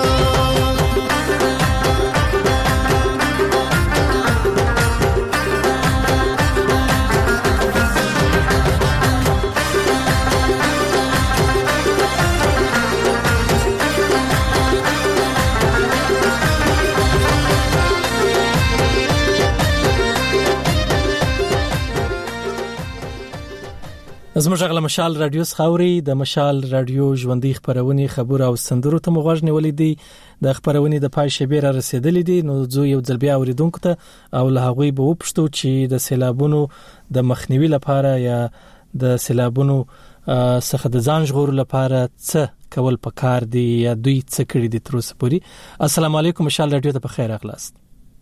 زموږ غل مشال رادیو خاوري د مشال رادیو ژوندۍ خبرونه خبر او سندرو ته مغوښ نیولې دي د خبرونه د پای شبيره رسیدلې دي نو زه یو ځل بیا اوریدونکو ته او له هغوی به وپښتو چې د سیلابونو د مخنیوي لپاره یا د سیلابونو څخه د ځان ژغورلو لپاره څه کول پکار دي یا دوی څه کړی دي تر اوسه پورې السلام علیکم مشال رادیو ته په خیر اخلاص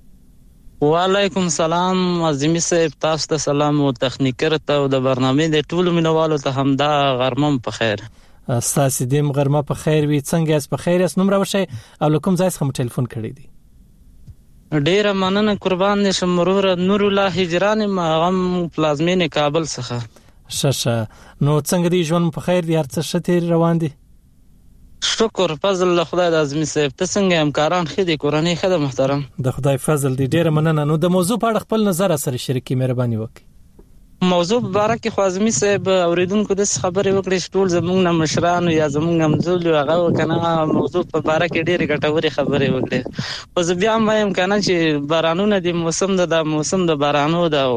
وعلیکم سلام عظیمی صاحب تاسو ته سلام او تخنیکر ته او د برنامه د ټولو مینوالو ته همدا غرمم په خیر تاسو دې غرمه په خیر وي څنګه اس په خیر اس نوم راوښی او کوم ځای څخه ټلیفون کړی دی ډیر مننه قربان نشم مرور نور الله هجران ما غم پلازمین کابل څخه ششه نو څنګه دی ژوند په خیر دی هر څه شته روان دي شکر فضل الله خدای د اعظم صاحب ته څنګه همکاران خدي کورنۍ خدای محترم د خدای فضل دی ډیر مننه نو د موضوع په اړه خپل نظر سره شریکي مهرباني وکړئ موضوع مبارک خو اعظم صاحب اوریدونکو د خبرې وکړې ټول زمونږ نه مشران یا زمونږ همزول هغه کنه موضوع په اړه کې ډېر ګټوري خبرې وکړې خو زه بیا وایم کنه چې بارانونه د موسم د موسم د بارانو د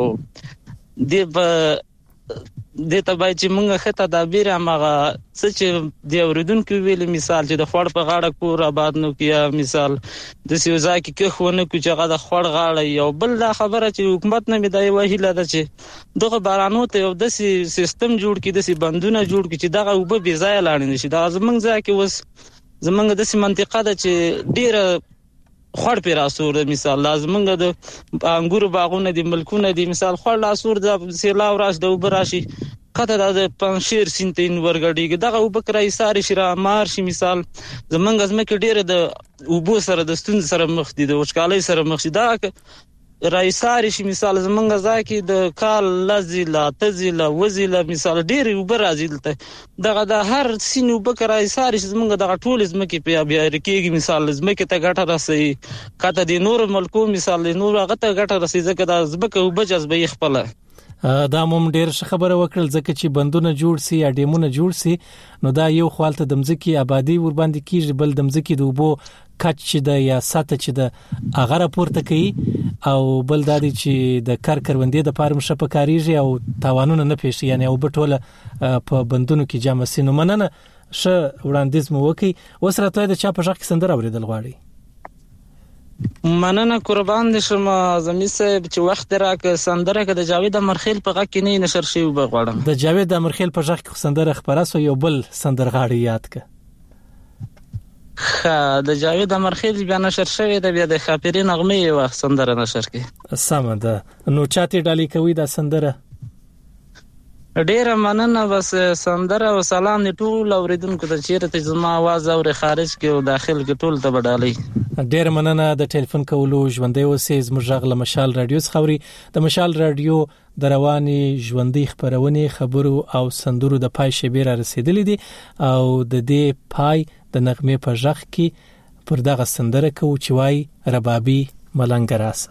د د تبای چې موږ خطه تعبیر هغه څه چې د اوریدونکو ویل مثال چې د خړ په غاړه کور آباد نو کیا مثال د سیوزا کې که خونه کو چې هغه د خړ غاړه یو بل دا خبره چې حکومت نه مدای وهیله ده چې دغه بارانو ته یو د سیستم جوړ کړي د سی بندونه جوړ کړي چې دغه وب بي ځای لاړ نشي دا زمنګ ځای کې وس زمنګ د سی منطقه ده چې ډیره خړ په راسور مثال لازمنګ د انګور باغونه د ملکونه د مثال خړ لاسور د سیلاو راش د وبراشي کته د پنځیر سینتین ورګړي دغه وبکرای ساري شرا مار شي مثال زمنګ ازمکه ډیره د وبو سره د ستون سره مخ دي د وشکالۍ سره مخ دي دا رئیساری شي مثال زمنګ ځکه د کال لزیلا تزیلا وزیلا مثال ډیر وبر راځي دغه د هر سینو بکر رئیساری زمنګ دغه ټول زمکه په بیا رکیږي مثال زمکه ته ګټه راسي کته د نور ملکو مثال نور هغه ته ګټه راسي ځکه د زبکه وبجز به خپل دا موم ډیر خبره وکړل ځکه چې بندونه جوړ سي یا ډیمونه جوړ سي نو دا یو خپلته د مځکی آبادی ور باندې کیږي بل د مځکی د وبو کچ چې د یا ساته چې د اغه راپورته کوي او بل د دې چې د کار کروندې د پارم شپه کاریږي او تاوانونه نه پیښي یعنی او بټوله په بندونو کې جامع سينو مننه ش وړاندیز مو وکي وسره ته د چا په ځخ کې سندره اوریدل غواړي مننه قربان دي شم زمي صاحب چې وخت راک سندره کې د جاوید امرخیل په غږ کې نه نشر شي وبغړم د جاوید امرخیل په ځخ کې سندره خبره سو یو بل سندرغاړي یاد ک خا د جاوید امرخیل بیا نشر شوی د بیا د خاپری نغمه وخت سندره نشر کې سم ده نو چاته ډالي کوي دا سندره ډیره مننه بس سندره او سلام ټول اوریدونکو ته چیرته زما आवाज اور خارج کې او داخل کې ټول ته بدالي ډیر مننه د ټلیفون کولو ژوندې اوسې زموږ غل مشال رادیو خوري د مشال رادیو د رواني ژوندې خبرونه خبرو او سندرو د پای شبيره رسیدلې دي او د دې پای د نغمه په ژغ کې پر دغه سندره کو چې وای ربابي ملنګ راسه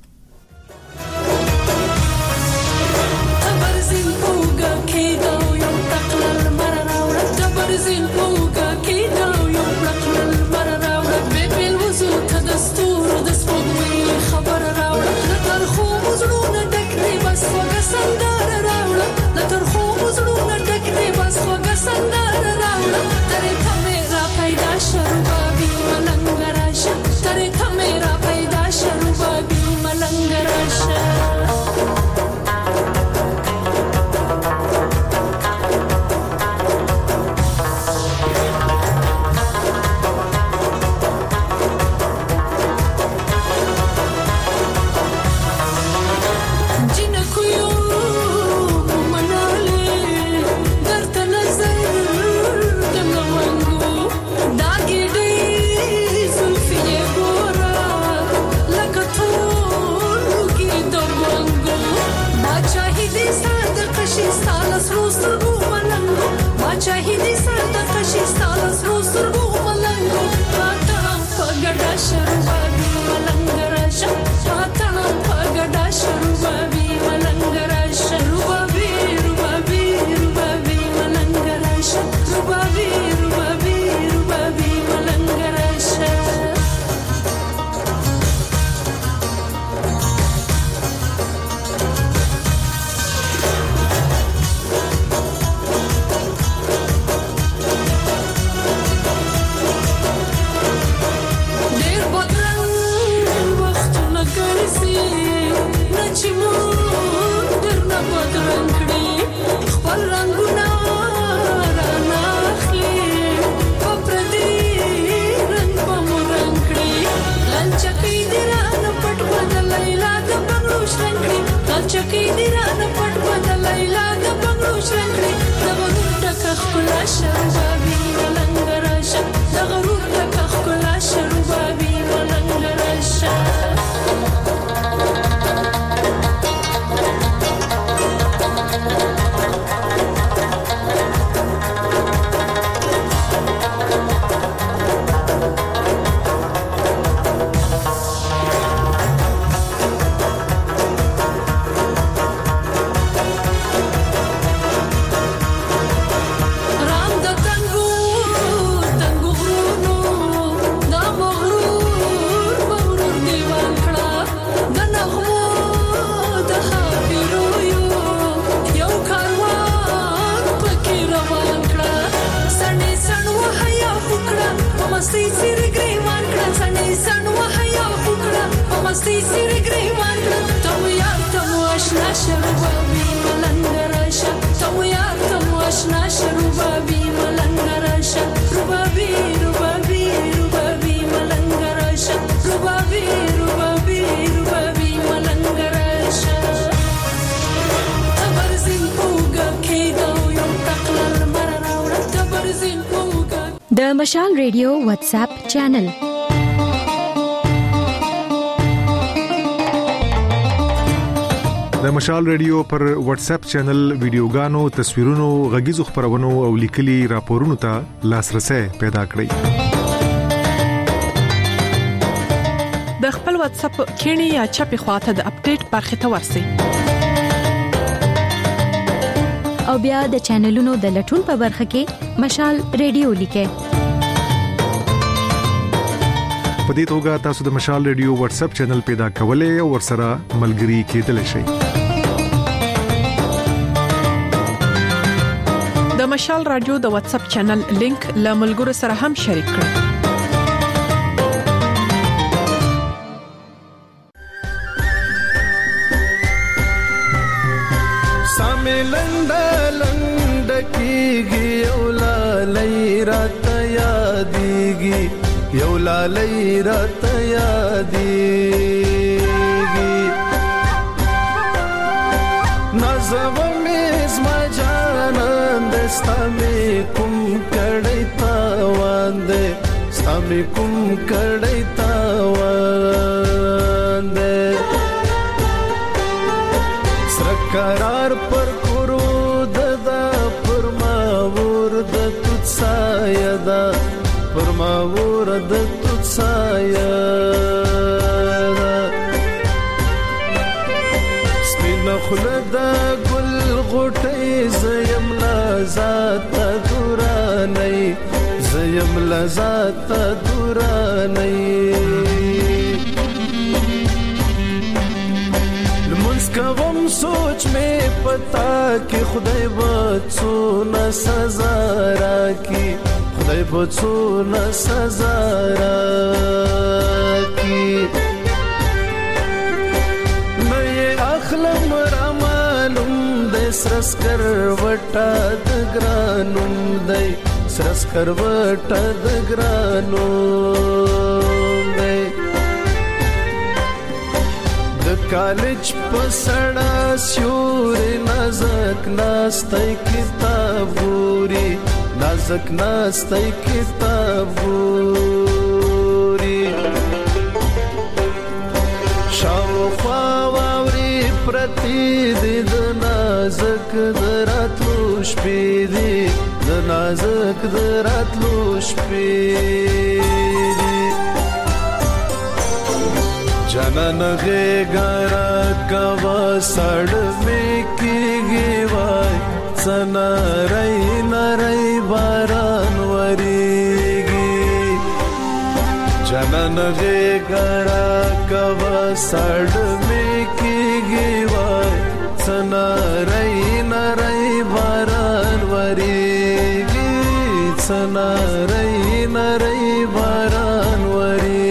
د مشال ریډیو واتس اپ چینل د مشال ریډیو پر واتس اپ چینل ویډیوګانو، تصویرونو، غږیزو خبرونو او لیکلي راپورونو ته لاسرسي پیدا کړئ. د خپل واتس اپ کینی یا چپی خواته د اپډیټ برخه ته ورسئ. او بیا د چینلونو د لټون په برخه کې مشال ریډیو لیکه. په دې توګه تاسو د مشال ریډیو واتس اپ چینل پیدا کولای او ورسره ملګري کېدلی شئ. د مشال رادیو د واتس اپ چینل لینک له ملګرو سره هم شریک کړئ. لنډه لنډه کیږي یو لالۍ راته یادېږي، یو لالۍ راته یادېږي. نازوه مې زما جانان دی، ستا مې کوم کړی تاوان دی، ستا مې کوم کړی تاوان قرار پر کرو ددا پر ما ورد تut سایه دا پر ما ورد تut سایه دا سپین خلد گل غټي زیم لذات دوراني زیم لذات دوراني کوم سوچ میں پتا کہ خدای بچو نہ سزا راکی خدای بچو نہ سزا راکی میں اخلم رمانم د سرس کر وټا د ګرانم د سرس کر وټا د ګرانو کالج پسړا سیور نازک ناستای کتابوري نازک ناستای کتابوري شاو خواوري پرتی د نازک دراتلو شپې دي د نازک دراتلو شپې جنن غیگارا کوا سڑ میں کی گیوائی سنا رئی نرئی باران وریگی جنن غیگارا کوا سڑ میں کی گیوائی سنا رئی نرئی باران وریگی سنا رئی نرئی باران وریگی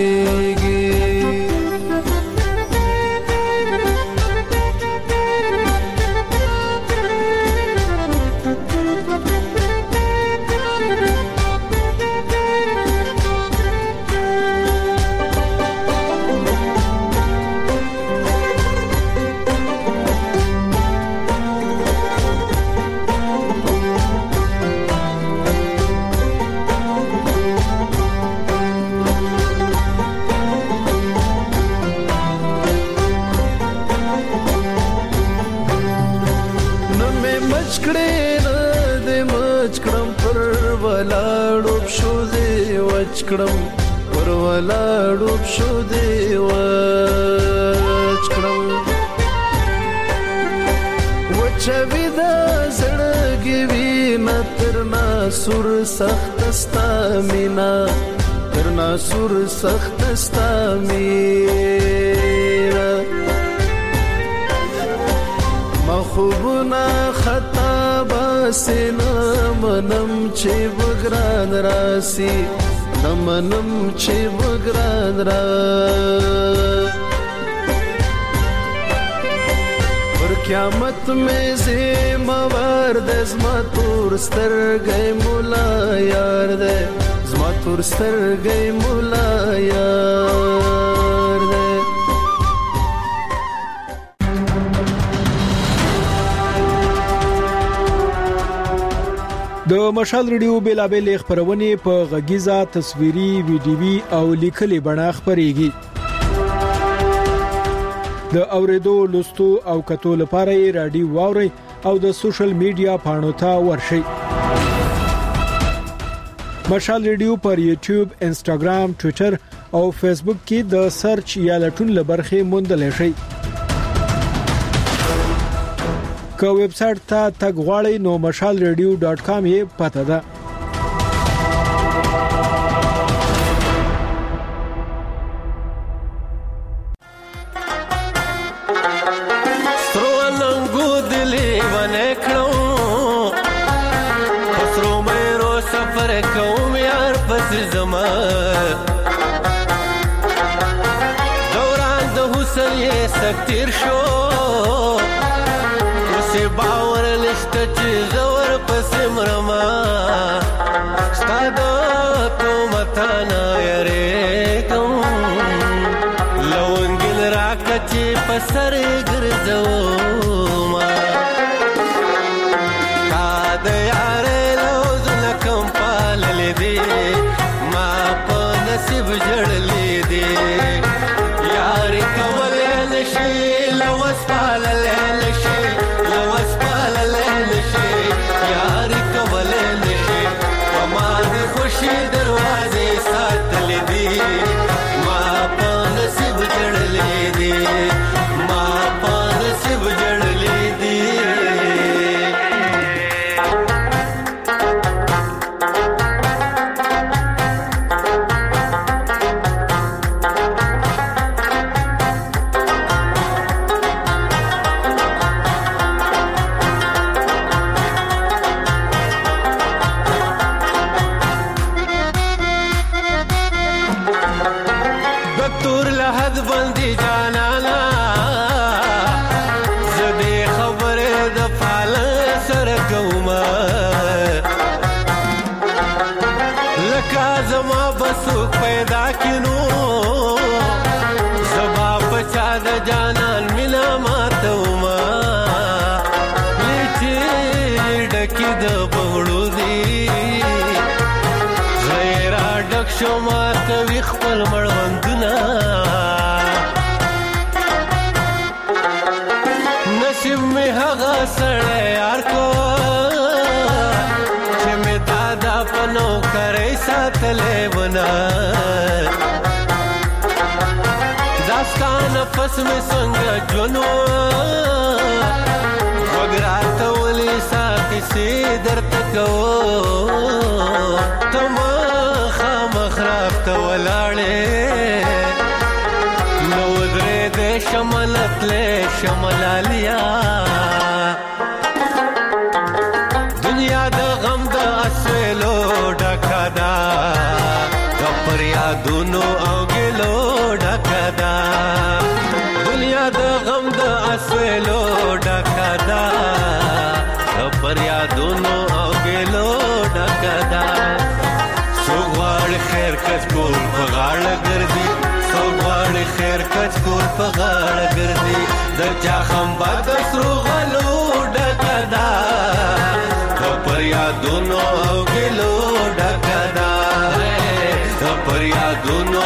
وچکړم پر ولاړو شو دی وچکړم وچوي د زړګي وینا ترنا سور سخت ستا مینا ترنا سور سخت ستا مینا مخوبنا خطا باسنا منم چې بګران راسي نمنم چې بګران را پر قیامت میں زموار د زما تور سترګې مولا یار دې زما تور سترګې مولا یار دې د مشال ریډیو بیلابل خبرونه په غږیزه تصویري ویډیوي او لیکلي بڼه خبريږي د اوریدو لوستو او کتو لپاره رادیو واوري او د سوشل میډیا پاڼو ته ورشي مشال ریډیو پر یوټیوب انسټاګرام ټوئیټر او فیسبوک کې د سرچ یا لټون لبرخه موندل شي که ویب سټ ته تګ غواړئ نو مشال ریډیو ډاٹ کام یې پته ده سترونګو دلی ونه کړو پسرو مې رو سفر کوم یار پس زما دوران د حسن یې سکتیر شو باور لست چې زور پسې مرما ستاده تو متا نه یری کوم لونګل راکچې پسر ګرځو ما تا د یار لوز لکم پال لیدې ما په نصیب جړلې دې یار کول نشي لوس پال لشي کا زما بسو پیدا کینو زبا پچا د جانان مینا ماتوما لچې ډکی د بغړو دی غیر ډک شو ماته وی خپل مړوندونه نصیب می هغه سره یار کو چې می دادا پنو کرے ساتلې ونا داستان پس می څنګه جنو وګرات ولې ساتي سي درته کو تم خامخراف ته ولاړې نو درې د شملت له شملالیا دنیا د غم د اسلو ډکدا د پریادونو او ګلو ډکدا دنیا د غم د اسلو ډکدا د پریادونو او ګلو ډکدا سوغوار خیر کس کول په غاړه ګرځي سوغوار خیر کس کول په غاړه ګرځي د چا خمبا د سرو غلو ډکدا د پریادونو او ګلو ډکدا د پریادونو